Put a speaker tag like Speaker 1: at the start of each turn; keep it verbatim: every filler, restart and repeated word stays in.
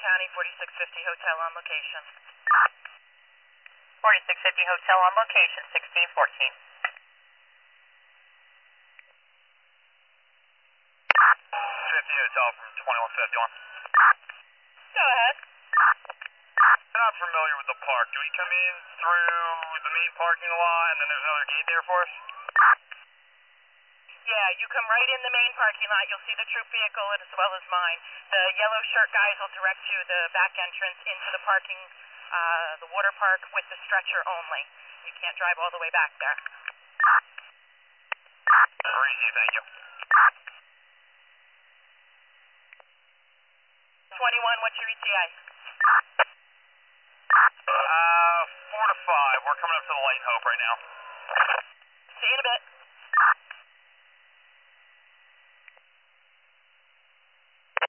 Speaker 1: County, forty-six fifty Hotel on location.
Speaker 2: forty-six fifty Hotel on location, sixteen fourteen.
Speaker 3: fifty Hotel from twenty-one fifty-one.
Speaker 1: Go ahead.
Speaker 3: I'm not familiar with the park. Do we come in through the main parking lot and then there's another gate there for us?
Speaker 1: Yeah, you come right in the main parking lot. You'll see the troop vehicle as well as mine. The yellow shirt guys will direct you the back entrance into the parking, uh, the water park with the stretcher only. You can't drive all the way back there.
Speaker 3: Very easy, thank you.
Speaker 1: twenty-one, what's your E T A?
Speaker 3: Uh, four to five. We're coming up to the Light and Hope right now.
Speaker 1: See you in a bit.